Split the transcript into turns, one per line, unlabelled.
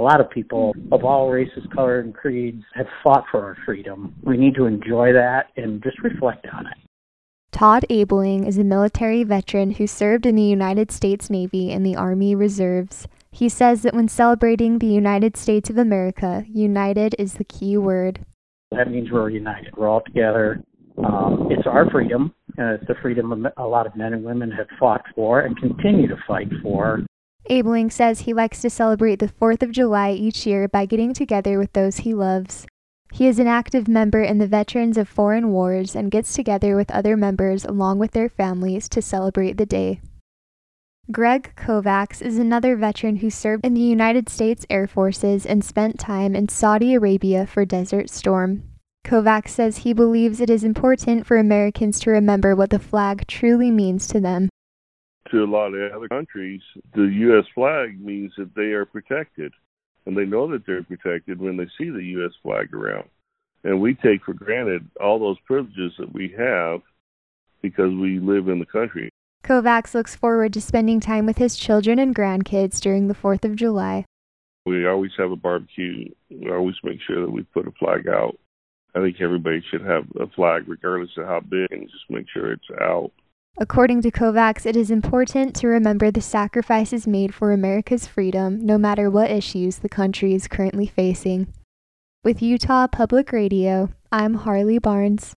lot of people of all races, color, and creeds have fought for our freedom. We need to enjoy that and just reflect on it.
Todd Abeling is a military veteran who served in the United States Navy and the Army Reserves. He says that when celebrating the United States of America, united is the key word.
That means we're united. We're all together. It's our freedom. It's the freedom a lot of men and women have fought for and continue to fight for.
Abeling says he likes to celebrate the 4th of July each year by getting together with those he loves. He is an active member in the Veterans of Foreign Wars and gets together with other members along with their families to celebrate the day. Greg Kovacs is another veteran who served in the United States Air Forces and spent time in Saudi Arabia for Desert Storm. Kovacs says he believes it is important for Americans to remember what the flag truly means to them.
To a lot of other countries, the U.S. flag means that they are protected, and they know that they're protected when they see the U.S. flag around. And we take for granted all those privileges that we have because we live in the country.
Kovacs looks forward to spending time with his children and grandkids during the 4th of July.
We always have a barbecue. We always make sure that we put a flag out. I think everybody should have a flag regardless of how big and just make sure it's out.
According to Kovacs, it is important to remember the sacrifices made for America's freedom, no matter what issues the country is currently facing. With Utah Public Radio, I'm Harley Barnes.